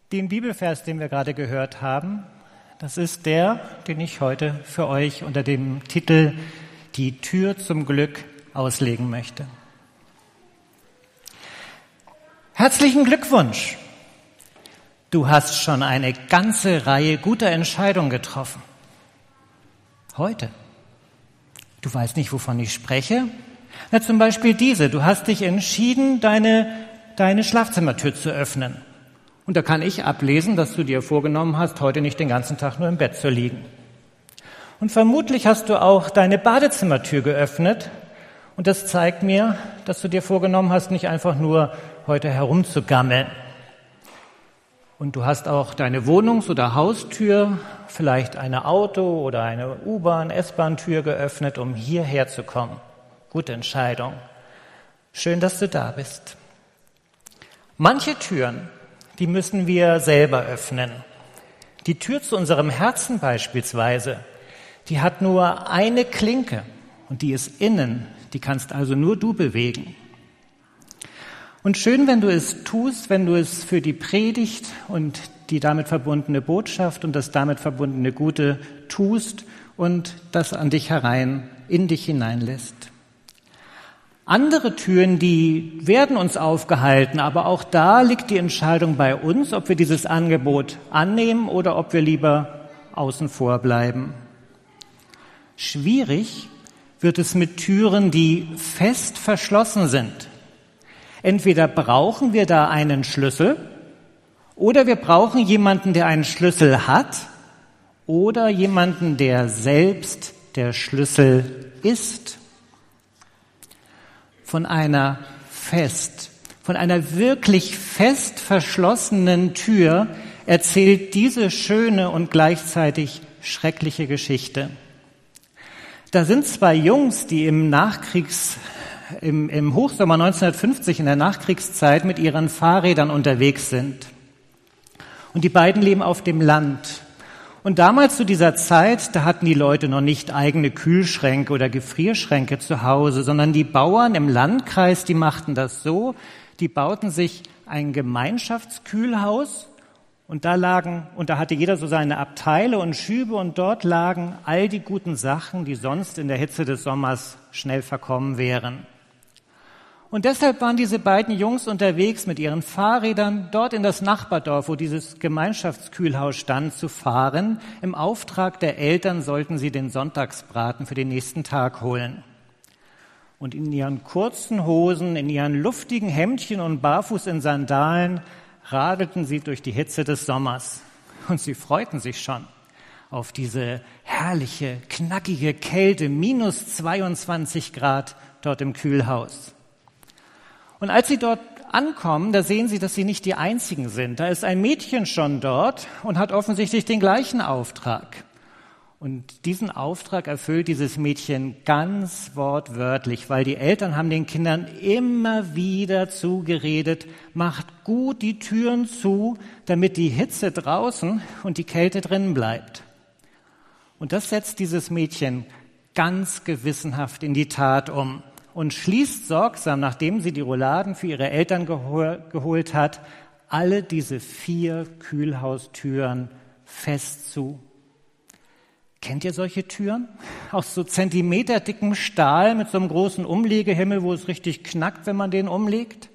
Den Bibelvers, den wir gerade gehört haben, das ist der, den ich heute für euch unter dem Titel Die Tür zum Glück auslegen möchte. Herzlichen Glückwunsch! Du hast schon eine ganze Reihe guter Entscheidungen getroffen. Heute. Du weißt nicht, wovon ich spreche? Na, zum Beispiel diese. Du hast dich entschieden, deine Schlafzimmertür zu öffnen. Und da kann ich ablesen, dass du dir vorgenommen hast, heute nicht den ganzen Tag nur im Bett zu liegen. Und vermutlich hast du auch deine Badezimmertür geöffnet. Und das zeigt mir, dass du dir vorgenommen hast, nicht einfach nur heute herumzugammeln. Und du hast auch deine Wohnungs- oder Haustür, vielleicht eine Auto- oder eine U-Bahn-, S-Bahn-Tür geöffnet, um hierher zu kommen. Gute Entscheidung. Schön, dass du da bist. Manche Türen, die müssen wir selber öffnen. Die Tür zu unserem Herzen beispielsweise, die hat nur eine Klinke und die ist innen. Die kannst also nur du bewegen. Und schön, wenn du es tust, wenn du es für die Predigt und die damit verbundene Botschaft und das damit verbundene Gute tust und das an dich in dich hineinlässt. Andere Türen, die werden uns aufgehalten, aber auch da liegt die Entscheidung bei uns, ob wir dieses Angebot annehmen oder ob wir lieber außen vor bleiben. Schwierig wird es mit Türen, die fest verschlossen sind. Entweder brauchen wir da einen Schlüssel oder wir brauchen jemanden, der einen Schlüssel hat oder jemanden, der selbst der Schlüssel ist. Von einer wirklich fest verschlossenen Tür erzählt diese schöne und gleichzeitig schreckliche Geschichte. Da sind zwei Jungs, die im Hochsommer 1950 in der Nachkriegszeit mit ihren Fahrrädern unterwegs sind. Und die beiden leben auf dem Land. Und damals zu dieser Zeit, da hatten die Leute noch nicht eigene Kühlschränke oder Gefrierschränke zu Hause, sondern die Bauern im Landkreis, die machten das so, die bauten sich ein Gemeinschaftskühlhaus und da hatte jeder so seine Abteile und Schübe und dort lagen all die guten Sachen, die sonst in der Hitze des Sommers schnell verkommen wären. Und deshalb waren diese beiden Jungs unterwegs mit ihren Fahrrädern dort in das Nachbardorf, wo dieses Gemeinschaftskühlhaus stand, zu fahren. Im Auftrag der Eltern sollten sie den Sonntagsbraten für den nächsten Tag holen. Und in ihren kurzen Hosen, in ihren luftigen Hemdchen und barfuß in Sandalen radelten sie durch die Hitze des Sommers. Und sie freuten sich schon auf diese herrliche, knackige Kälte, minus 22 Grad dort im Kühlhaus. Und als sie dort ankommen, da sehen sie, dass sie nicht die Einzigen sind. Da ist ein Mädchen schon dort und hat offensichtlich den gleichen Auftrag. Und diesen Auftrag erfüllt dieses Mädchen ganz wortwörtlich, weil die Eltern haben den Kindern immer wieder zugeredet, macht gut die Türen zu, damit die Hitze draußen und die Kälte drinnen bleibt. Und das setzt dieses Mädchen ganz gewissenhaft in die Tat um. Und schließt sorgsam, nachdem sie die Rouladen für ihre Eltern geholt hat, alle diese 4 Kühlhaustüren fest zu. Kennt ihr solche Türen? Aus so zentimeterdickem Stahl mit so einem großen Umlegehimmel, wo es richtig knackt, wenn man den umlegt?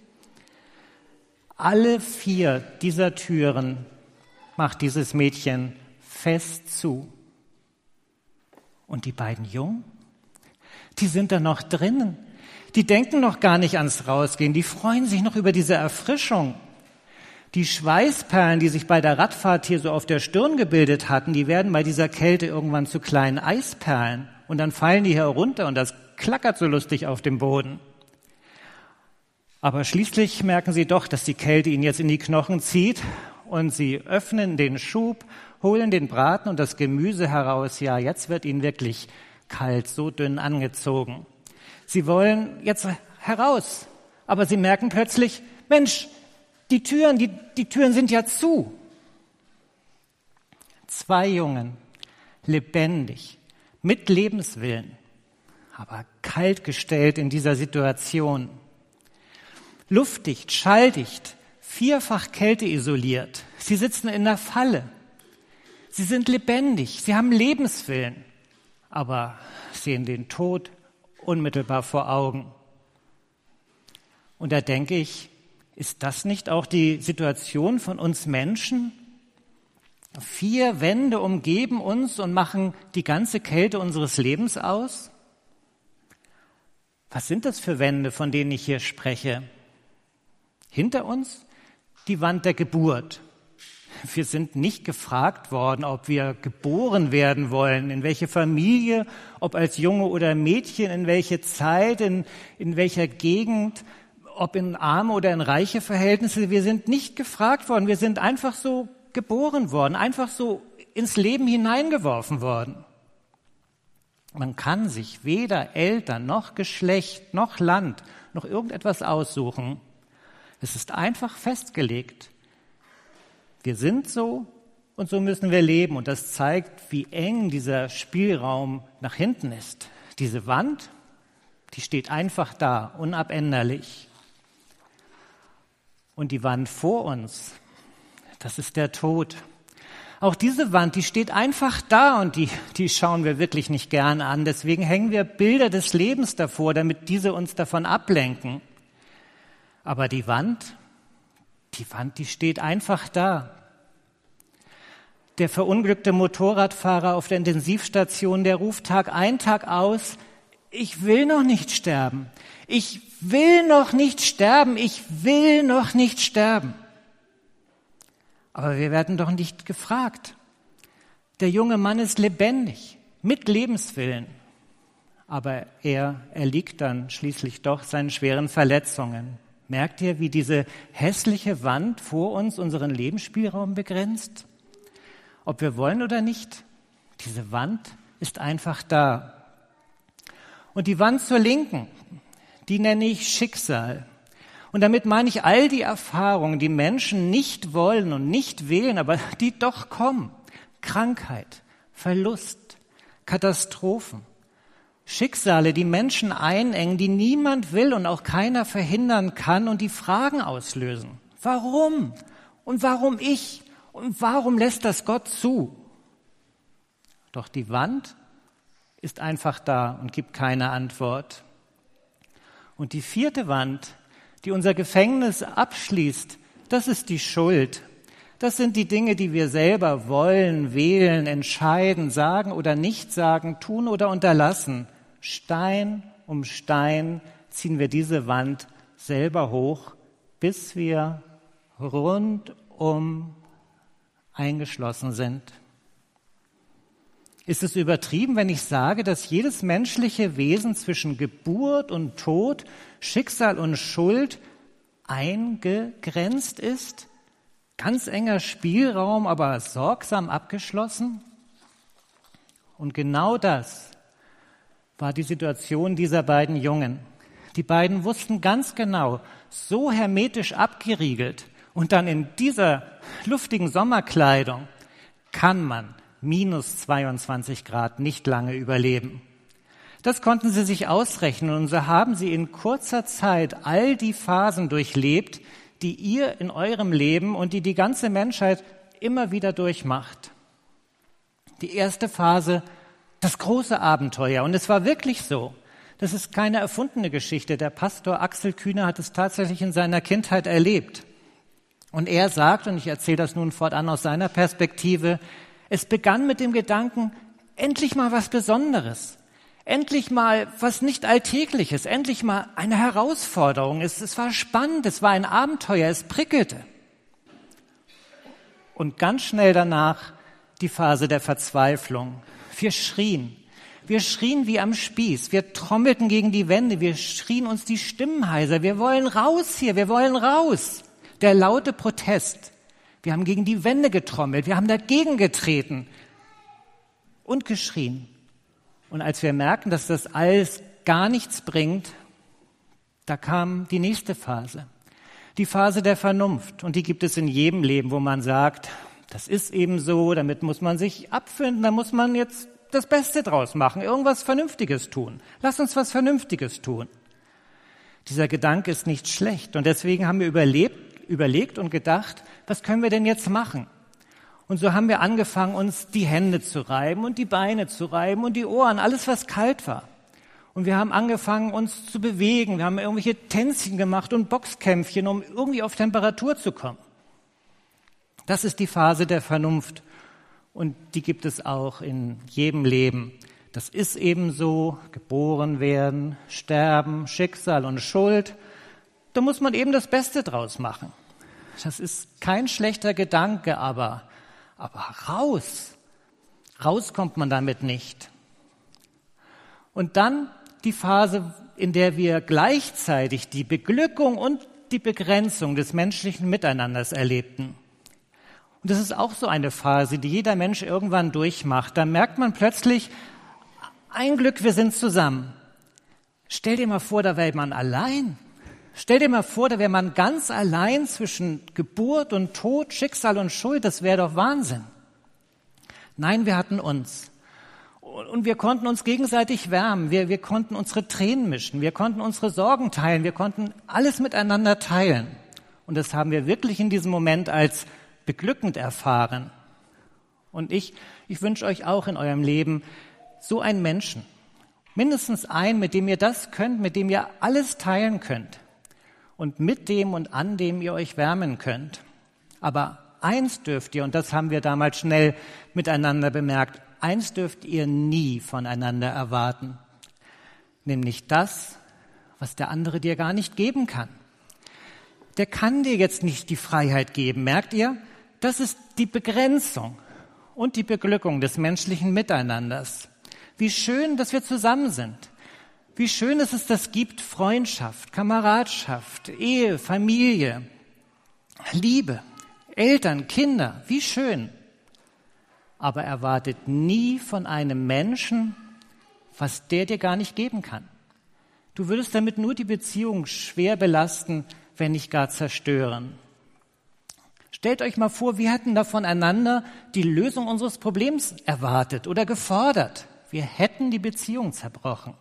Alle 4 dieser Türen macht dieses Mädchen fest zu. Und die beiden Jungen? Die sind da noch drinnen. Die denken noch gar nicht ans Rausgehen. Die freuen sich noch über diese Erfrischung. Die Schweißperlen, die sich bei der Radfahrt hier so auf der Stirn gebildet hatten, die werden bei dieser Kälte irgendwann zu kleinen Eisperlen. Und dann fallen die hier runter und das klackert so lustig auf dem Boden. Aber schließlich merken sie doch, dass die Kälte ihnen jetzt in die Knochen zieht und sie öffnen den Schub, holen den Braten und das Gemüse heraus. Ja, jetzt wird ihnen wirklich kalt, so dünn angezogen. Sie wollen jetzt heraus, aber sie merken plötzlich, Mensch, die Türen sind ja zu. 2 Jungen, lebendig, mit Lebenswillen, aber kaltgestellt in dieser Situation. Luftdicht, schalldicht, 4-fach kälteisoliert. Sie sitzen in der Falle. Sie sind lebendig, sie haben Lebenswillen, aber sehen den Tod unmittelbar vor Augen. Und da denke ich, ist das nicht auch die Situation von uns Menschen? 4 Wände umgeben uns und machen die ganze Kälte unseres Lebens aus? Was sind das für Wände, von denen ich hier spreche? Hinter uns die Wand der Geburt. Wir sind nicht gefragt worden, ob wir geboren werden wollen, in welche Familie, ob als Junge oder Mädchen, in welche Zeit, in welcher Gegend, ob in arme oder in reiche Verhältnisse. Wir sind nicht gefragt worden, wir sind einfach so geboren worden, einfach so ins Leben hineingeworfen worden. Man kann sich weder Eltern noch Geschlecht noch Land noch irgendetwas aussuchen. Es ist einfach festgelegt. Wir sind so und so müssen wir leben. Und das zeigt, wie eng dieser Spielraum nach hinten ist. Diese Wand, die steht einfach da, unabänderlich. Und die Wand vor uns, das ist der Tod. Auch diese Wand, die steht einfach da und die schauen wir wirklich nicht gern an. Deswegen hängen wir Bilder des Lebens davor, damit diese uns davon ablenken. Aber die Wand, die steht einfach da. Der verunglückte Motorradfahrer auf der Intensivstation, der ruft Tag ein, Tag aus, ich will noch nicht sterben. Ich will noch nicht sterben. Ich will noch nicht sterben. Aber wir werden doch nicht gefragt. Der junge Mann ist lebendig, mit Lebenswillen. Aber er erliegt dann schließlich doch seinen schweren Verletzungen. Merkt ihr, wie diese hässliche Wand vor uns unseren Lebensspielraum begrenzt? Ob wir wollen oder nicht, diese Wand ist einfach da. Und die Wand zur Linken, die nenne ich Schicksal. Und damit meine ich all die Erfahrungen, die Menschen nicht wollen und nicht wählen, aber die doch kommen. Krankheit, Verlust, Katastrophen. Schicksale, die Menschen einengen, die niemand will und auch keiner verhindern kann und die Fragen auslösen. Warum? Und warum ich? Und warum lässt das Gott zu? Doch die Wand ist einfach da und gibt keine Antwort. Und die 4. Wand, die unser Gefängnis abschließt, das ist die Schuld. Das sind die Dinge, die wir selber wollen, wählen, entscheiden, sagen oder nicht sagen, tun oder unterlassen. Stein um Stein ziehen wir diese Wand selber hoch, bis wir rundum eingeschlossen sind. Ist es übertrieben, wenn ich sage, dass jedes menschliche Wesen zwischen Geburt und Tod, Schicksal und Schuld eingegrenzt ist? Ganz enger Spielraum, aber sorgsam abgeschlossen? Und genau das war die Situation dieser beiden Jungen. Die beiden wussten ganz genau, so hermetisch abgeriegelt und dann in dieser luftigen Sommerkleidung kann man minus 22 Grad nicht lange überleben. Das konnten sie sich ausrechnen und so haben sie in kurzer Zeit all die Phasen durchlebt, die ihr in eurem Leben und die ganze Menschheit immer wieder durchmacht. Die erste Phase, das große Abenteuer. Und es war wirklich so. Das ist keine erfundene Geschichte. Der Pastor Axel Kühne hat es tatsächlich in seiner Kindheit erlebt. Und er sagt, und ich erzähle das nun fortan aus seiner Perspektive, es begann mit dem Gedanken, endlich mal was Besonderes, endlich mal was nicht Alltägliches, endlich mal eine Herausforderung. Es war spannend, es war ein Abenteuer, es prickelte. Und ganz schnell danach die Phase der Verzweiflung. Wir schrien wie am Spieß, wir trommelten gegen die Wände, wir schrien uns die Stimmen heiser, wir wollen raus hier, wir wollen raus. Der laute Protest. Wir haben gegen die Wände getrommelt, wir haben dagegen getreten und geschrien. Und als wir merken, dass das alles gar nichts bringt, da kam die nächste Phase. Die Phase der Vernunft. Und die gibt es in jedem Leben, wo man sagt, das ist eben so, damit muss man sich abfinden, da muss man jetzt das Beste draus machen, irgendwas Vernünftiges tun. Lass uns was Vernünftiges tun. Dieser Gedanke ist nicht schlecht. Und deswegen haben wir überlegt und gedacht, was können wir denn jetzt machen? Und so haben wir angefangen, uns die Hände zu reiben und die Beine zu reiben und die Ohren, alles was kalt war. Und wir haben angefangen, uns zu bewegen. Wir haben irgendwelche Tänzchen gemacht und Boxkämpfchen, um irgendwie auf Temperatur zu kommen. Das ist die Phase der Vernunft. Und die gibt es auch in jedem Leben. Das ist eben so, geboren werden, sterben, Schicksal und Schuld. Da muss man eben das Beste draus machen. Das ist kein schlechter Gedanke, aber raus kommt man damit nicht. Und dann die Phase, in der wir gleichzeitig die Beglückung und die Begrenzung des menschlichen Miteinanders erlebten. Und das ist auch so eine Phase, die jeder Mensch irgendwann durchmacht. Da merkt man plötzlich, ein Glück, wir sind zusammen. Stell dir mal vor, da wäre man allein. Stell dir mal vor, da wäre man ganz allein zwischen Geburt und Tod, Schicksal und Schuld. Das wäre doch Wahnsinn. Nein, wir hatten uns. Und wir konnten uns gegenseitig wärmen. Wir konnten unsere Tränen mischen. Wir konnten unsere Sorgen teilen. Wir konnten alles miteinander teilen. Und das haben wir wirklich in diesem Moment als beglückend erfahren. Und ich wünsche euch auch in eurem Leben so einen Menschen. Mindestens einen, mit dem ihr das könnt, mit dem ihr alles teilen könnt. Und mit dem und an dem ihr euch wärmen könnt. Aber eins dürft ihr, und das haben wir damals schnell miteinander bemerkt, eins dürft ihr nie voneinander erwarten. Nämlich das, was der andere dir gar nicht geben kann. Der kann dir jetzt nicht die Freiheit geben, merkt ihr? Das ist die Begrenzung und die Beglückung des menschlichen Miteinanders. Wie schön, dass wir zusammen sind. Wie schön dass es das gibt, Freundschaft, Kameradschaft, Ehe, Familie, Liebe, Eltern, Kinder. Wie schön. Aber erwartet nie von einem Menschen, was der dir gar nicht geben kann. Du würdest damit nur die Beziehung schwer belasten, wenn nicht gar zerstören. Stellt euch mal vor, wir hätten da voneinander die Lösung unseres Problems erwartet oder gefordert. Wir hätten die Beziehung zerbrochen.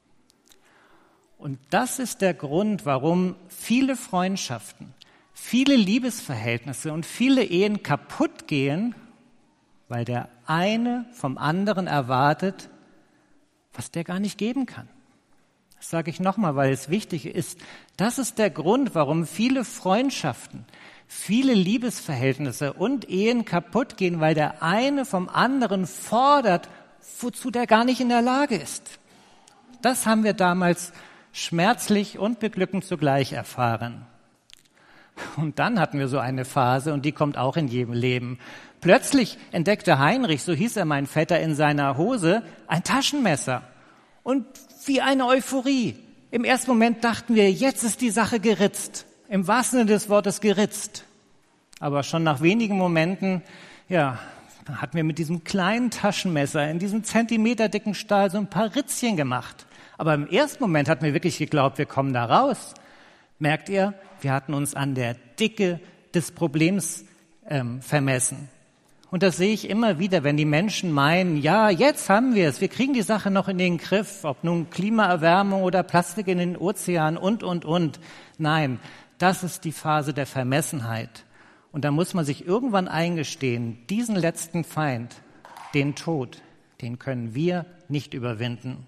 Und das ist der Grund, warum viele Freundschaften, viele Liebesverhältnisse und viele Ehen kaputt gehen, weil der eine vom anderen erwartet, was der gar nicht geben kann. Das sage ich nochmal, weil es wichtig ist. Das ist der Grund, warum viele Freundschaften, viele Liebesverhältnisse und Ehen kaputt gehen, weil der eine vom anderen fordert, wozu der gar nicht in der Lage ist. Das haben wir damals schmerzlich und beglückend zugleich erfahren. Und dann hatten wir so eine Phase, und die kommt auch in jedem Leben. Plötzlich entdeckte Heinrich, so hieß er mein Vetter, in seiner Hose ein Taschenmesser. Und wie eine Euphorie. Im ersten Moment dachten wir, jetzt ist die Sache geritzt. Im wahrsten Sinne des Wortes geritzt. Aber schon nach wenigen Momenten, hatten wir mit diesem kleinen Taschenmesser in diesem zentimeterdicken Stahl so ein paar Ritzchen gemacht. Aber im ersten Moment hatten wir wirklich geglaubt, wir kommen da raus. Merkt ihr, wir hatten uns an der Dicke des Problems vermessen. Und das sehe ich immer wieder, wenn die Menschen meinen, ja, jetzt haben wir es, wir kriegen die Sache noch in den Griff, ob nun Klimaerwärmung oder Plastik in den Ozeanen und. Nein, das ist die Phase der Vermessenheit. Und da muss man sich irgendwann eingestehen, diesen letzten Feind, den Tod, den können wir nicht überwinden.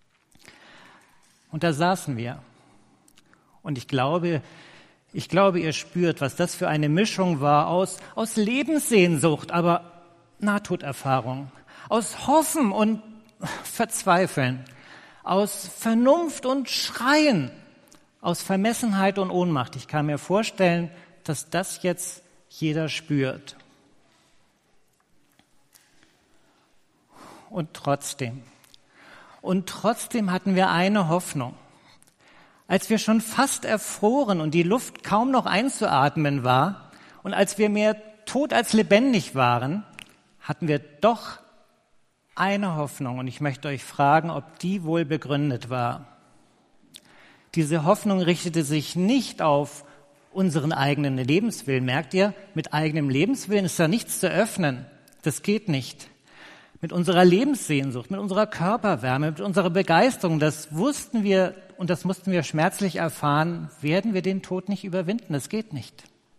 Und da saßen wir. Und ich glaube, ihr spürt, was das für eine Mischung war aus Lebenssehnsucht, aber Nahtoderfahrung, aus Hoffen und Verzweifeln, aus Vernunft und Schreien, aus Vermessenheit und Ohnmacht. Ich kann mir vorstellen, dass das jetzt jeder spürt. Und trotzdem hatten wir eine Hoffnung. Als wir schon fast erfroren und die Luft kaum noch einzuatmen war und als wir mehr tot als lebendig waren, hatten wir doch eine Hoffnung. Und ich möchte euch fragen, ob die wohl begründet war. Diese Hoffnung richtete sich nicht auf unseren eigenen Lebenswillen. Merkt ihr, mit eigenem Lebenswillen ist da nichts zu öffnen. Das geht nicht. Mit unserer Lebenssehnsucht, mit unserer Körperwärme, mit unserer Begeisterung, das wussten wir und das mussten wir schmerzlich erfahren, werden wir den Tod nicht überwinden. Das geht nicht.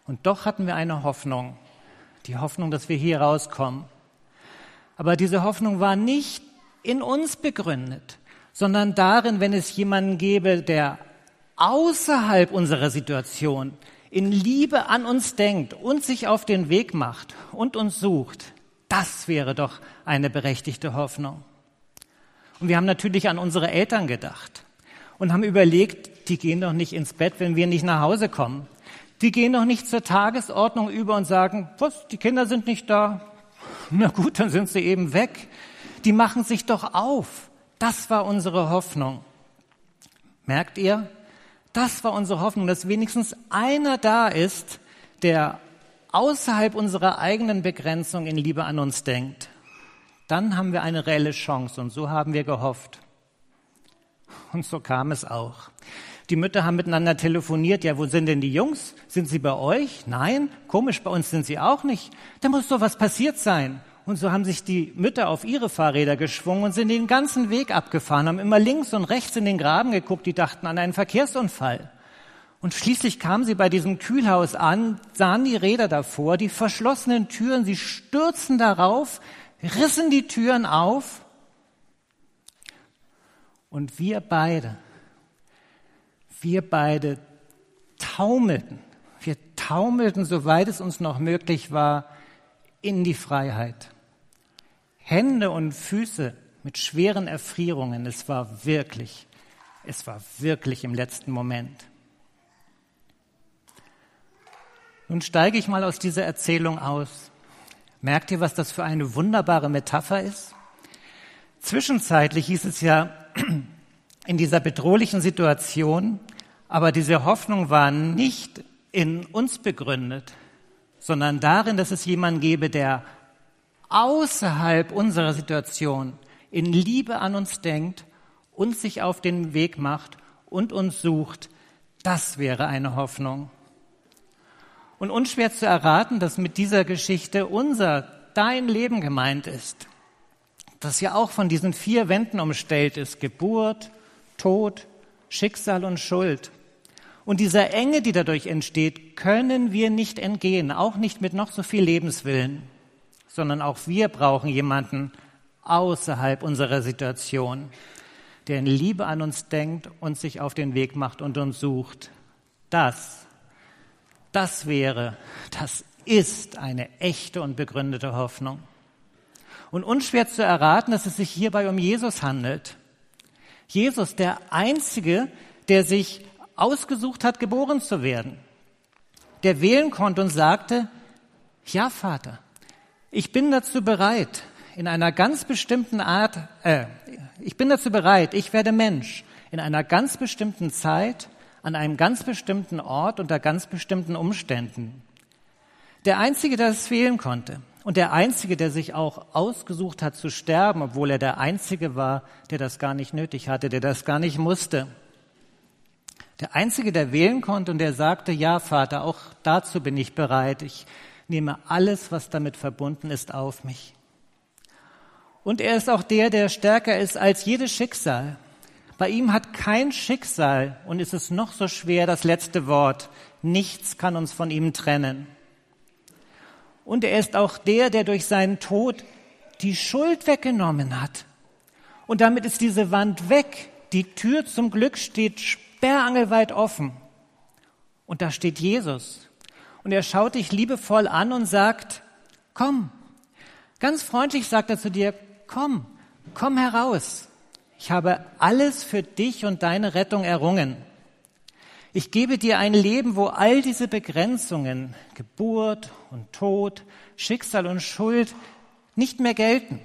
Und doch hatten wir eine Hoffnung, die Hoffnung, dass wir hier rauskommen. Aber diese Hoffnung war nicht in uns begründet, sondern darin, wenn es jemanden gäbe, der außerhalb unserer Situation in Liebe an uns denkt und sich auf den Weg macht und uns sucht. Das wäre doch eine berechtigte Hoffnung. Und wir haben natürlich an unsere Eltern gedacht und haben überlegt, die gehen doch nicht ins Bett, wenn wir nicht nach Hause kommen. Die gehen doch nicht zur Tagesordnung über und sagen, was, die Kinder sind nicht da. Na gut, dann sind sie eben weg. Die machen sich doch auf. Das war unsere Hoffnung. Merkt ihr? Das war unsere Hoffnung, dass wenigstens einer da ist, der außerhalb unserer eigenen Begrenzung in Liebe an uns denkt. Dann haben wir eine reelle Chance und so haben wir gehofft. Und so kam es auch. Die Mütter haben miteinander telefoniert. Ja, wo sind denn die Jungs? Sind sie bei euch? Nein, komisch, bei uns sind sie auch nicht. Da muss doch was passiert sein. Und so haben sich die Mütter auf ihre Fahrräder geschwungen und sind den ganzen Weg abgefahren, haben immer links und rechts in den Graben geguckt, die dachten an einen Verkehrsunfall. Und schließlich kamen sie bei diesem Kühlhaus an, sahen die Räder davor, die verschlossenen Türen, sie stürzten darauf, rissen die Türen auf. Und wir beide taumelten. Wir taumelten, soweit es uns noch möglich war, in die Freiheit. Hände und Füße mit schweren Erfrierungen. Es war wirklich im letzten Moment. Nun steige ich mal aus dieser Erzählung aus. Merkt ihr, was das für eine wunderbare Metapher ist? Zwischenzeitlich hieß es ja in dieser bedrohlichen Situation, aber diese Hoffnung war nicht in uns begründet, sondern darin, dass es jemanden gäbe, der außerhalb unserer Situation in Liebe an uns denkt und sich auf den Weg macht und uns sucht. Das wäre eine Hoffnung. Und unschwer zu erraten, dass mit dieser Geschichte dein Leben gemeint ist. Das ja auch von diesen 4 Wänden umstellt ist. Geburt, Tod, Schicksal und Schuld. Und dieser Enge, die dadurch entsteht, können wir nicht entgehen, auch nicht mit noch so viel Lebenswillen, sondern auch wir brauchen jemanden außerhalb unserer Situation, der in Liebe an uns denkt und sich auf den Weg macht und uns sucht. Das ist eine echte und begründete Hoffnung. Und unschwer zu erraten, dass es sich hierbei um Jesus handelt. Jesus, der Einzige, der sich ausgesucht hat, geboren zu werden. Der wählen konnte und sagte, ja Vater, ich bin dazu bereit, in einer ganz bestimmten ich werde Mensch, in einer ganz bestimmten Zeit, an einem ganz bestimmten Ort, unter ganz bestimmten Umständen. Der Einzige, der es wählen konnte und der Einzige, der sich auch ausgesucht hat zu sterben, obwohl er der Einzige war, der das gar nicht nötig hatte, der das gar nicht musste. Der Einzige, der wählen konnte und der sagte, ja Vater, auch dazu bin ich bereit. Ich nehme alles, was damit verbunden ist, auf mich. Und er ist auch der stärker ist als jedes Schicksal. Bei ihm hat kein Schicksal, und ist es noch so schwer, das letzte Wort. Nichts kann uns von ihm trennen. Und er ist auch der durch seinen Tod die Schuld weggenommen hat. Und damit ist diese Wand weg. Die Tür zum Glück steht sperrangelweit offen. Und da steht Jesus. Und er schaut dich liebevoll an und sagt, komm. Ganz freundlich sagt er zu dir, komm heraus. Ich habe alles für dich und deine Rettung errungen. Ich gebe dir ein Leben, wo all diese Begrenzungen, Geburt und Tod, Schicksal und Schuld nicht mehr gelten.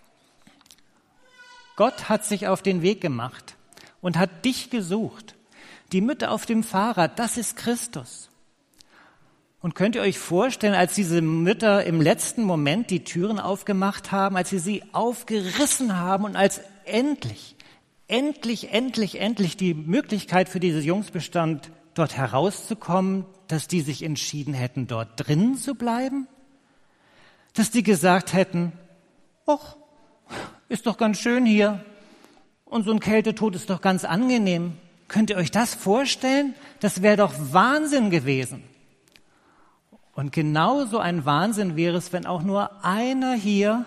Gott hat sich auf den Weg gemacht und hat dich gesucht. Die Mütter auf dem Fahrrad, das ist Christus. Und könnt ihr euch vorstellen, als diese Mütter im letzten Moment die Türen aufgemacht haben, als sie aufgerissen haben und als endlich die Möglichkeit für diese Jungs bestand, dort herauszukommen, dass die sich entschieden hätten, dort drinnen zu bleiben? Dass die gesagt hätten, ach, ist doch ganz schön hier und so ein Kältetod ist doch ganz angenehm. Könnt ihr euch das vorstellen? Das wäre doch Wahnsinn gewesen. Und genauso ein Wahnsinn wäre es, wenn auch nur einer hier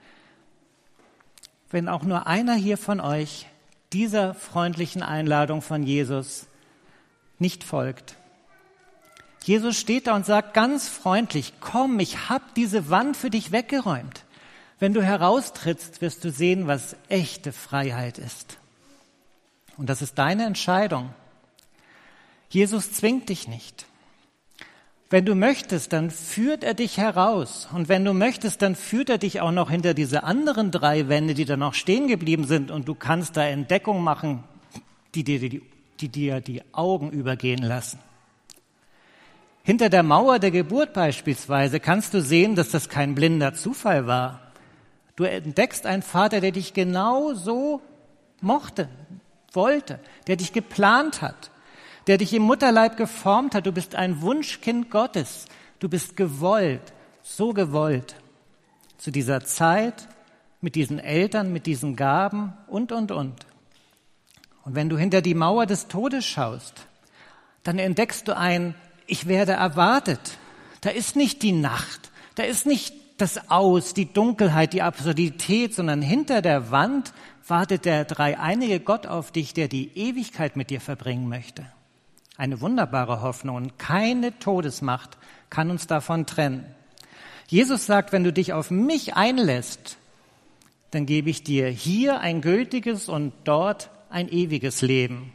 von euch dieser freundlichen Einladung von Jesus nicht folgt. Jesus steht da und sagt ganz freundlich, komm, ich habe diese Wand für dich weggeräumt. Wenn du heraustrittst, wirst du sehen, was echte Freiheit ist. Und das ist deine Entscheidung. Jesus zwingt dich nicht. Wenn du möchtest, dann führt er dich heraus. Und wenn du möchtest, dann führt er dich auch noch hinter diese anderen 3 Wände, die da noch stehen geblieben sind. Und du kannst da Entdeckungen machen, die dir die Augen übergehen lassen. Hinter der Mauer der Geburt beispielsweise kannst du sehen, dass das kein blinder Zufall war. Du entdeckst einen Vater, der dich genau so wollte, der dich geplant hat, der dich im Mutterleib geformt hat. Du bist ein Wunschkind Gottes. Du bist gewollt, so gewollt. Zu dieser Zeit, mit diesen Eltern, mit diesen Gaben und. Und wenn du hinter die Mauer des Todes schaust, dann entdeckst du ich werde erwartet. Da ist nicht die Nacht, da ist nicht das Aus, die Dunkelheit, die Absurdität, sondern hinter der Wand wartet der dreieinige Gott auf dich, der die Ewigkeit mit dir verbringen möchte. Eine wunderbare Hoffnung und keine Todesmacht kann uns davon trennen. Jesus sagt, wenn du dich auf mich einlässt, dann gebe ich dir hier ein gültiges und dort ein ewiges Leben.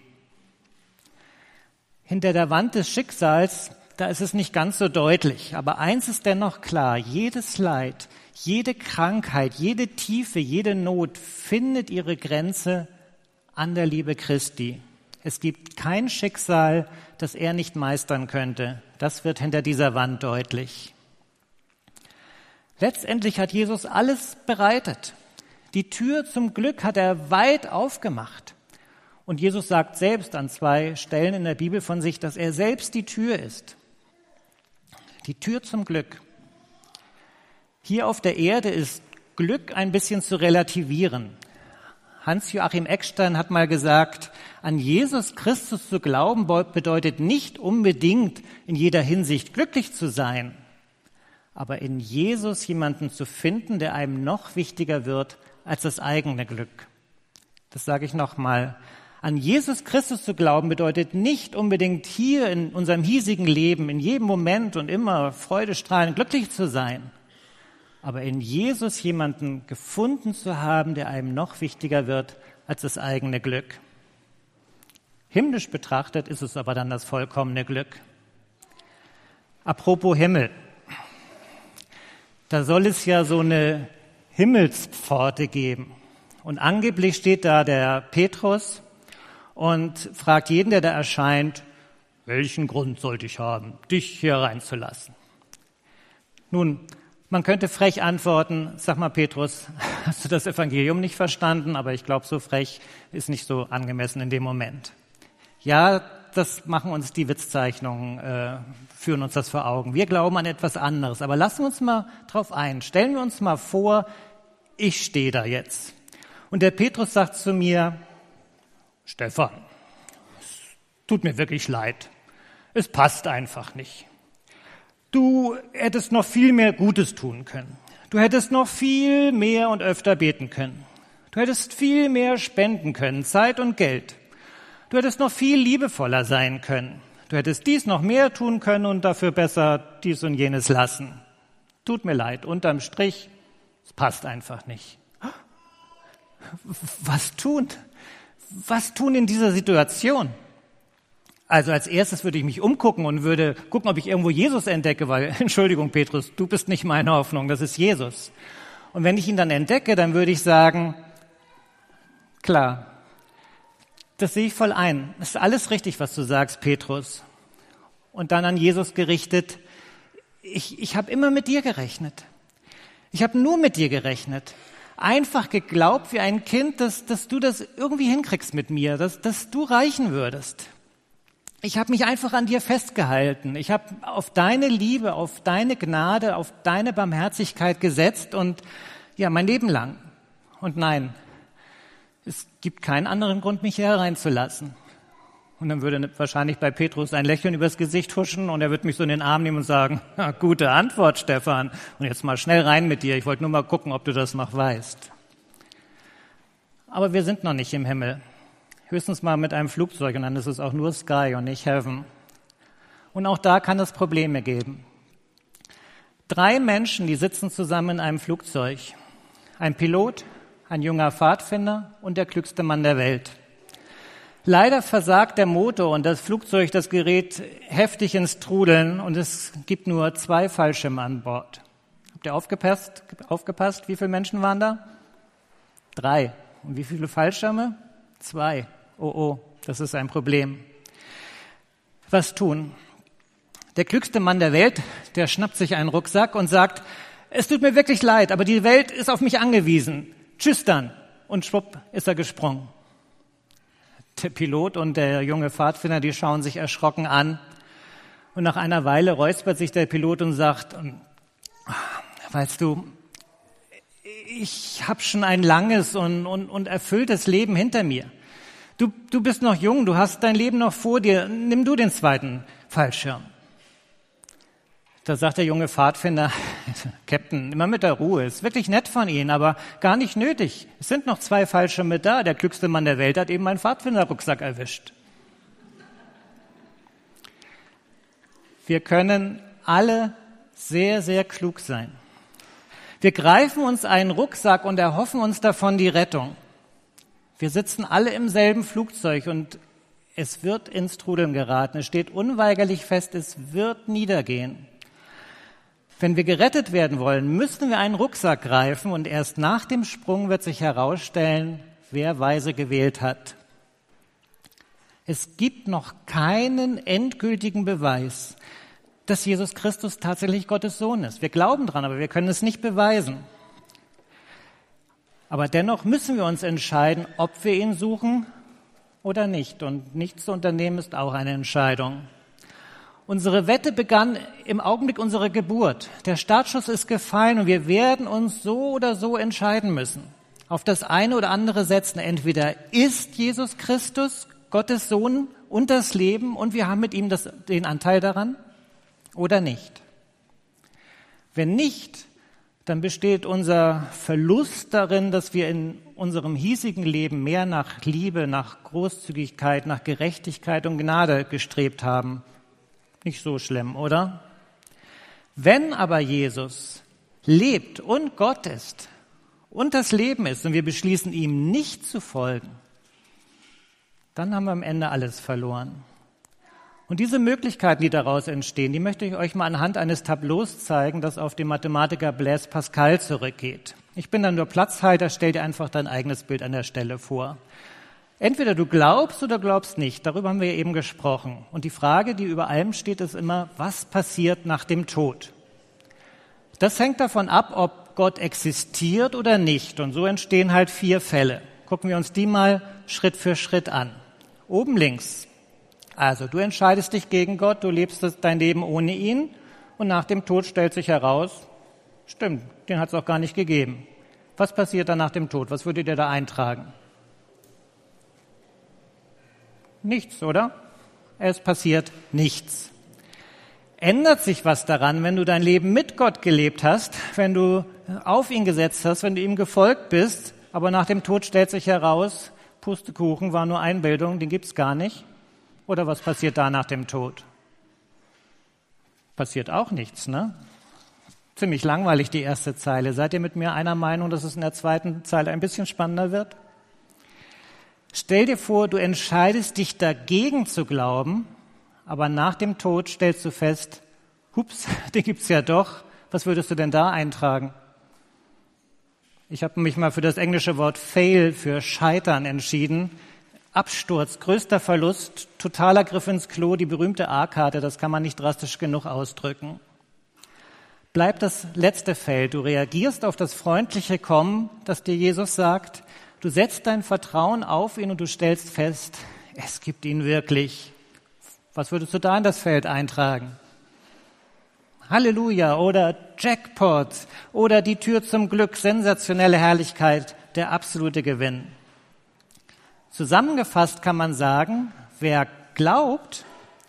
Hinter der Wand des Schicksals, da ist es nicht ganz so deutlich, aber eins ist dennoch klar, jedes Leid, jede Krankheit, jede Tiefe, jede Not findet ihre Grenze an der Liebe Christi. Es gibt kein Schicksal, das er nicht meistern könnte. Das wird hinter dieser Wand deutlich. Letztendlich hat Jesus alles bereitet. Die Tür zum Glück hat er weit aufgemacht. Und Jesus sagt selbst an 2 Stellen in der Bibel von sich, dass er selbst die Tür ist. Die Tür zum Glück. Hier auf der Erde ist Glück ein bisschen zu relativieren. Hans-Joachim Eckstein hat mal gesagt, an Jesus Christus zu glauben bedeutet nicht unbedingt in jeder Hinsicht glücklich zu sein, aber in Jesus jemanden zu finden, der einem noch wichtiger wird als das eigene Glück. Das sage ich nochmal. An Jesus Christus zu glauben bedeutet nicht unbedingt hier in unserem hiesigen Leben, in jedem Moment und immer freudestrahlend glücklich zu sein, aber in Jesus jemanden gefunden zu haben, der einem noch wichtiger wird als das eigene Glück. Himmlisch betrachtet ist es aber dann das vollkommene Glück. Apropos Himmel. Da soll es ja so eine Himmelspforte geben. Und angeblich steht da der Petrus und fragt jeden, der da erscheint, welchen Grund sollte ich haben, dich hier reinzulassen? Nun, man könnte frech antworten, sag mal Petrus, hast du das Evangelium nicht verstanden? Aber ich glaube, so frech ist nicht so angemessen in dem Moment. Ja, das machen uns die Witzzeichnungen, führen uns das vor Augen. Wir glauben an etwas anderes. Aber lassen wir uns mal drauf ein. Stellen wir uns mal vor, ich stehe da jetzt. Und der Petrus sagt zu mir, Stefan, es tut mir wirklich leid. Es passt einfach nicht. Du hättest noch viel mehr Gutes tun können. Du hättest noch viel mehr und öfter beten können. Du hättest viel mehr spenden können, Zeit und Geld. Du hättest noch viel liebevoller sein können. Du hättest dies noch mehr tun können und dafür besser dies und jenes lassen. Tut mir leid, unterm Strich, es passt einfach nicht. Was tun? Was tun in dieser Situation? Also als erstes würde ich mich umgucken und würde gucken, ob ich irgendwo Jesus entdecke, weil, Entschuldigung Petrus, du bist nicht meine Hoffnung, das ist Jesus. Und wenn ich ihn dann entdecke, dann würde ich sagen, klar, das sehe ich voll ein. Das ist alles richtig, was du sagst, Petrus. Und dann an Jesus gerichtet, ich habe immer mit dir gerechnet. Ich habe nur mit dir gerechnet. Einfach geglaubt wie ein Kind, dass du das irgendwie hinkriegst mit mir, dass du reichen würdest. Ich habe mich einfach an dir festgehalten. Ich habe auf deine Liebe, auf deine Gnade, auf deine Barmherzigkeit gesetzt und ja, mein Leben lang. Und nein, es gibt keinen anderen Grund, mich hier hereinzulassen. Und dann würde wahrscheinlich bei Petrus ein Lächeln übers Gesicht huschen und er würde mich so in den Arm nehmen und sagen, gute Antwort, Stefan. Und jetzt mal schnell rein mit dir. Ich wollte nur mal gucken, ob du das noch weißt. Aber wir sind noch nicht im Himmel. Höchstens mal mit einem Flugzeug und dann ist es auch nur Sky und nicht Heaven. Und auch da kann es Probleme geben. 3 Menschen, die sitzen zusammen in einem Flugzeug. Ein Pilot, ein junger Pfadfinder und der klügste Mann der Welt. Leider versagt der Motor und das Flugzeug, das gerät heftig ins Trudeln und es gibt nur 2 Fallschirme an Bord. Habt ihr aufgepasst? Wie viele Menschen waren da? 3. Und wie viele Fallschirme? 2. Oh, das ist ein Problem. Was tun? Der klügste Mann der Welt, der schnappt sich einen Rucksack und sagt, es tut mir wirklich leid, aber die Welt ist auf mich angewiesen. Tschüss dann. Und schwupp ist er gesprungen. Der Pilot und der junge Pfadfinder, die schauen sich erschrocken an. Und nach einer Weile räuspert sich der Pilot und sagt, weißt du, ich habe schon ein langes und erfülltes Leben hinter mir. Du bist noch jung, du hast dein Leben noch vor dir. Nimm du den 2. Fallschirm. Da sagt der junge Pfadfinder, Captain, immer mit der Ruhe. Ist wirklich nett von Ihnen, aber gar nicht nötig. Es sind noch 2 Fallschirme da. Der klügste Mann der Welt hat eben meinen Pfadfinderrucksack erwischt. Wir können alle sehr, sehr klug sein. Wir greifen uns einen Rucksack und erhoffen uns davon die Rettung. Wir sitzen alle im selben Flugzeug und es wird ins Trudeln geraten. Es steht unweigerlich fest, es wird niedergehen. Wenn wir gerettet werden wollen, müssen wir einen Rucksack greifen und erst nach dem Sprung wird sich herausstellen, wer weise gewählt hat. Es gibt noch keinen endgültigen Beweis, dass Jesus Christus tatsächlich Gottes Sohn ist. Wir glauben dran, aber wir können es nicht beweisen. Aber dennoch müssen wir uns entscheiden, ob wir ihn suchen oder nicht. Und nichts zu unternehmen ist auch eine Entscheidung. Unsere Wette begann im Augenblick unserer Geburt. Der Startschuss ist gefallen und wir werden uns so oder so entscheiden müssen. Auf das eine oder andere setzen. Entweder ist Jesus Christus Gottes Sohn und das Leben und wir haben mit ihm den Anteil daran oder nicht. Wenn nicht, dann besteht unser Verlust darin, dass wir in unserem hiesigen Leben mehr nach Liebe, nach Großzügigkeit, nach Gerechtigkeit und Gnade gestrebt haben. Nicht so schlimm, oder? Wenn aber Jesus lebt und Gott ist und das Leben ist und wir beschließen, ihm nicht zu folgen, dann haben wir am Ende alles verloren. Und diese Möglichkeiten, die daraus entstehen, die möchte ich euch mal anhand eines Tableaus zeigen, das auf den Mathematiker Blaise Pascal zurückgeht. Ich bin dann nur Platzhalter, stell dir einfach dein eigenes Bild an der Stelle vor. Entweder du glaubst oder glaubst nicht, darüber haben wir eben gesprochen. Und die Frage, die über allem steht, ist immer, was passiert nach dem Tod? Das hängt davon ab, ob Gott existiert oder nicht. Und so entstehen halt 4 Fälle. Gucken wir uns die mal Schritt für Schritt an. Oben links. Also du entscheidest dich gegen Gott, du lebst dein Leben ohne ihn und nach dem Tod stellt sich heraus, stimmt, den hat es auch gar nicht gegeben. Was passiert dann nach dem Tod? Was würdet ihr da eintragen? Nichts, oder? Es passiert nichts. Ändert sich was daran, wenn du dein Leben mit Gott gelebt hast, wenn du auf ihn gesetzt hast, wenn du ihm gefolgt bist, aber nach dem Tod stellt sich heraus, Pustekuchen war nur Einbildung, den gibt's gar nicht. Oder was passiert da nach dem Tod? Passiert auch nichts, ne? Ziemlich langweilig die erste Zeile. Seid ihr mit mir einer Meinung, dass es in der zweiten Zeile ein bisschen spannender wird? Stell dir vor, du entscheidest dich dagegen zu glauben, aber nach dem Tod stellst du fest, hups, den gibt's ja doch. Was würdest du denn da eintragen? Ich habe mich mal für das englische Wort fail, für scheitern entschieden. Absturz, größter Verlust, totaler Griff ins Klo, die berühmte A-Karte, das kann man nicht drastisch genug ausdrücken. Bleibt das letzte Feld. Du reagierst auf das freundliche Kommen, das dir Jesus sagt. Du setzt dein Vertrauen auf ihn und du stellst fest, es gibt ihn wirklich. Was würdest du da in das Feld eintragen? Halleluja oder Jackpot oder die Tür zum Glück, sensationelle Herrlichkeit, der absolute Gewinn. Zusammengefasst kann man sagen, wer glaubt,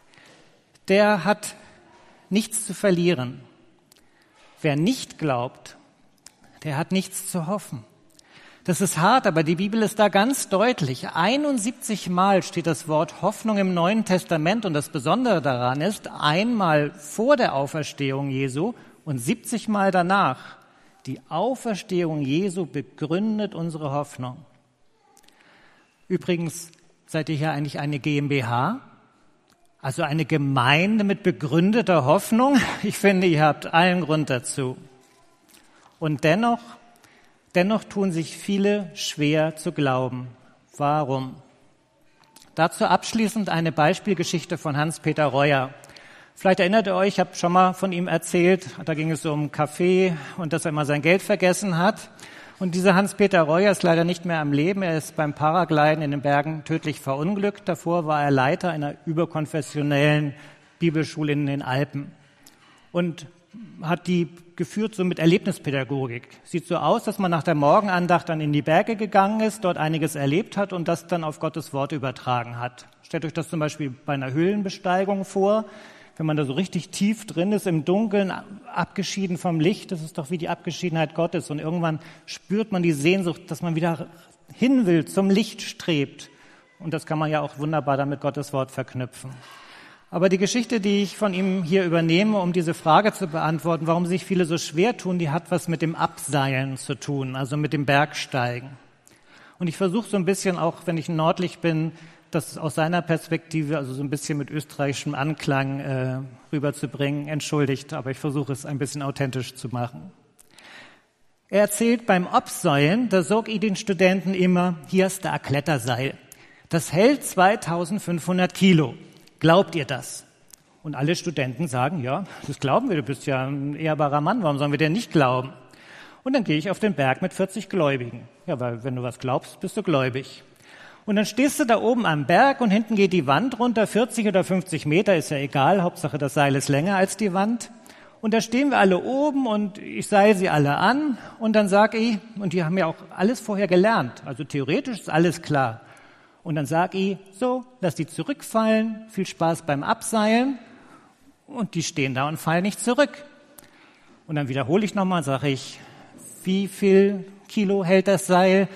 der hat nichts zu verlieren. Wer nicht glaubt, der hat nichts zu hoffen. Das ist hart, aber die Bibel ist da ganz deutlich. 71 Mal steht das Wort Hoffnung im Neuen Testament und das Besondere daran ist, einmal vor der Auferstehung Jesu und 70 Mal danach. Die Auferstehung Jesu begründet unsere Hoffnung. Übrigens, seid ihr hier eigentlich eine GmbH? Also eine Gemeinde mit begründeter Hoffnung? Ich finde, ihr habt allen Grund dazu. Und dennoch tun sich viele schwer zu glauben. Warum? Dazu abschließend eine Beispielgeschichte von Hans-Peter Reuer. Vielleicht erinnert ihr euch, ich habe schon mal von ihm erzählt, da ging es um Kaffee und dass er immer sein Geld vergessen hat. Und dieser Hans-Peter Reuer ist leider nicht mehr am Leben. Er ist beim Paragliden in den Bergen tödlich verunglückt. Davor war er Leiter einer überkonfessionellen Bibelschule in den Alpen und hat die geführt so mit Erlebnispädagogik. Sieht so aus, dass man nach der Morgenandacht dann in die Berge gegangen ist, dort einiges erlebt hat und das dann auf Gottes Worte übertragen hat. Stellt euch das zum Beispiel bei einer Höhlenbesteigung vor. Wenn man da so richtig tief drin ist, im Dunkeln, abgeschieden vom Licht, das ist doch wie die Abgeschiedenheit Gottes. Und irgendwann spürt man die Sehnsucht, dass man wieder hin will, zum Licht strebt. Und das kann man ja auch wunderbar dann mit Gottes Wort verknüpfen. Aber die Geschichte, die ich von ihm hier übernehme, um diese Frage zu beantworten, warum sich viele so schwer tun, die hat was mit dem Abseilen zu tun, also mit dem Bergsteigen. Und ich versuche so ein bisschen, auch wenn ich nördlich bin, das aus seiner Perspektive, also so ein bisschen mit österreichischem Anklang rüberzubringen. Entschuldigt, aber ich versuche es ein bisschen authentisch zu machen. Er erzählt, beim Abseilen, da sag ich den Studenten immer, hier ist da ein Kletterseil. Das hält 2500 Kilo. Glaubt ihr das? Und alle Studenten sagen, ja, das glauben wir, du bist ja ein ehrbarer Mann, warum sollen wir dir nicht glauben? Und dann gehe ich auf den Berg mit 40 Gläubigen. Ja, weil wenn du was glaubst, bist du gläubig. Und dann stehst du da oben am Berg und hinten geht die Wand runter, 40 oder 50 Meter, ist ja egal, Hauptsache das Seil ist länger als die Wand. Und da stehen wir alle oben und ich seile sie alle an und dann sage ich, und die haben ja auch alles vorher gelernt, also theoretisch ist alles klar. Und dann sage ich, so, lass die zurückfallen, viel Spaß beim Abseilen. Und die stehen da und fallen nicht zurück. Und dann wiederhole ich nochmal, sage ich, wie viel Kilo hält das Seil?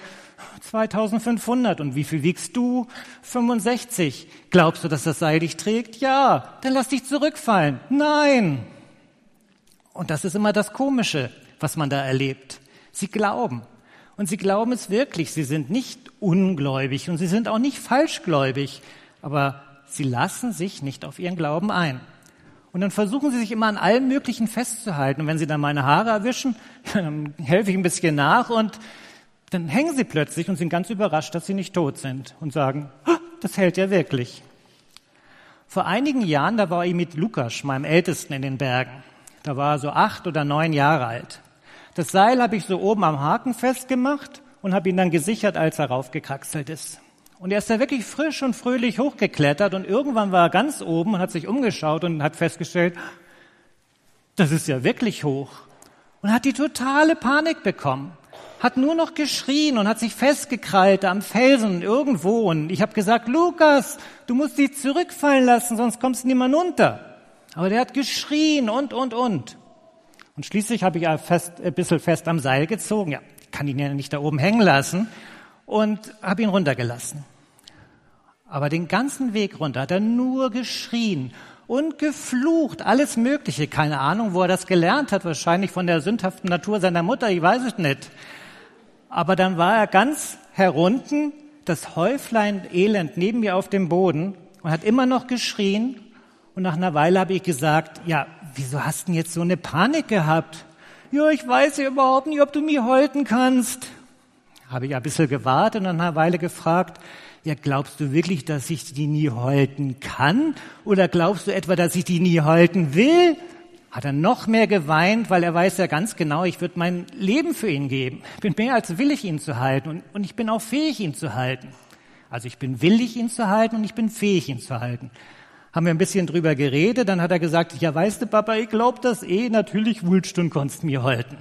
2500. Und wie viel wiegst du? 65. Glaubst du, dass das Seil dich trägt? Ja. Dann lass dich zurückfallen. Nein. Und das ist immer das Komische, was man da erlebt. Sie glauben. Und sie glauben es wirklich. Sie sind nicht ungläubig und sie sind auch nicht falschgläubig. Aber sie lassen sich nicht auf ihren Glauben ein. Und dann versuchen sie sich immer an allem Möglichen festzuhalten. Und wenn sie dann meine Haare erwischen, dann helfe ich ein bisschen nach und dann hängen sie plötzlich und sind ganz überrascht, dass sie nicht tot sind und sagen, das hält ja wirklich. Vor einigen Jahren, da war ich mit Lukas, meinem Ältesten, in den Bergen. Da war er so 8 oder 9 Jahre alt. Das Seil habe ich so oben am Haken festgemacht und habe ihn dann gesichert, als er raufgekraxelt ist. Und er ist da wirklich frisch und fröhlich hochgeklettert und irgendwann war er ganz oben und hat sich umgeschaut und hat festgestellt, das ist ja wirklich hoch. Und hat die totale Panik bekommen. Hat nur noch geschrien und hat sich festgekrallt am Felsen irgendwo. Und ich habe gesagt, Lukas, du musst dich zurückfallen lassen, sonst kommst du niemand unter. Aber der hat geschrien und. Und schließlich habe ich ein bisschen fest am Seil gezogen. Ja, ich kann ihn ja nicht da oben hängen lassen. Und habe ihn runtergelassen. Aber den ganzen Weg runter hat er nur geschrien und geflucht, alles Mögliche. Keine Ahnung, wo er das gelernt hat, wahrscheinlich von der sündhaften Natur seiner Mutter, ich weiß es nicht. Aber dann war er ganz herunten, das Häuflein Elend neben mir auf dem Boden und hat immer noch geschrien. Und nach einer Weile habe ich gesagt, ja, wieso hast du denn jetzt so eine Panik gehabt? Ja, ich weiß ja überhaupt nicht, ob du mir halten kannst. Habe ich ein bisschen gewartet und nach einer Weile gefragt, ja, glaubst du wirklich, dass ich die nie halten kann? Oder glaubst du etwa, dass ich die nie halten will? Hat er noch mehr geweint, weil er weiß ja ganz genau, ich würde mein Leben für ihn geben. Ich bin mehr als willig, ihn zu halten und ich bin auch fähig, ihn zu halten. Also ich bin willig, ihn zu halten und ich bin fähig, ihn zu halten. Haben wir ein bisschen drüber geredet, dann hat er gesagt, ja, weißt du, Papa, ich glaub das natürlich willst du und konntest mir halten.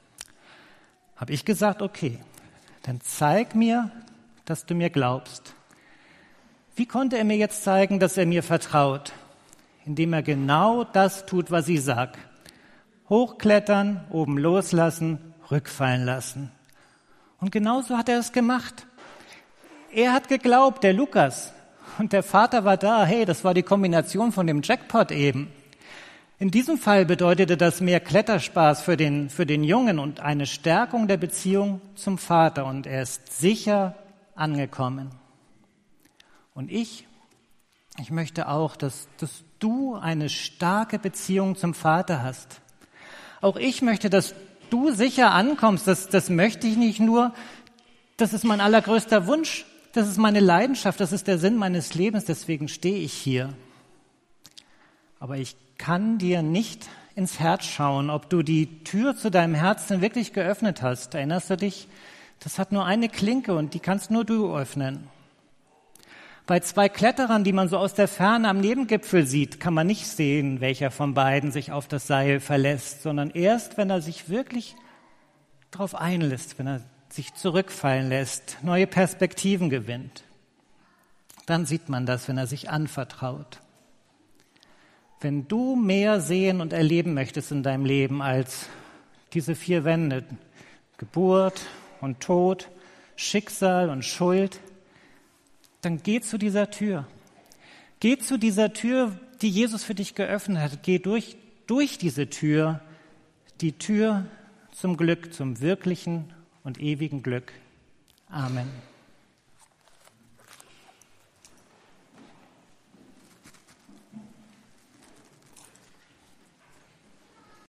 Habe ich gesagt, okay, dann zeig mir, dass du mir glaubst. Wie konnte er mir jetzt zeigen, dass er mir vertraut? Indem er genau das tut, was ich sag. Hochklettern, oben loslassen, rückfallen lassen. Und genauso hat er es gemacht. Er hat geglaubt, der Lukas. Und der Vater war da. Hey, das war die Kombination von dem Jackpot eben. In diesem Fall bedeutete das mehr Kletterspaß für den Jungen und eine Stärkung der Beziehung zum Vater. Und er ist sicher angekommen. Und ich möchte auch, dass du eine starke Beziehung zum Vater hast. Auch ich möchte, dass du sicher ankommst. Das möchte ich nicht nur. Das ist mein allergrößter Wunsch. Das ist meine Leidenschaft. Das ist der Sinn meines Lebens. Deswegen stehe ich hier. Aber ich kann dir nicht ins Herz schauen, ob du die Tür zu deinem Herzen wirklich geöffnet hast. Erinnerst du dich? Das hat nur eine Klinke und die kannst nur du öffnen. Bei zwei Kletterern, die man so aus der Ferne am Nebengipfel sieht, kann man nicht sehen, welcher von beiden sich auf das Seil verlässt, sondern erst, wenn er sich wirklich darauf einlässt, wenn er sich zurückfallen lässt, neue Perspektiven gewinnt. Dann sieht man das, wenn er sich anvertraut. Wenn du mehr sehen und erleben möchtest in deinem Leben als diese 4 Wände, Geburt und Tod, Schicksal und Schuld, dann geh zu dieser Tür. Geh zu dieser Tür, die Jesus für dich geöffnet hat. Geh durch diese Tür, die Tür zum Glück, zum wirklichen und ewigen Glück. Amen.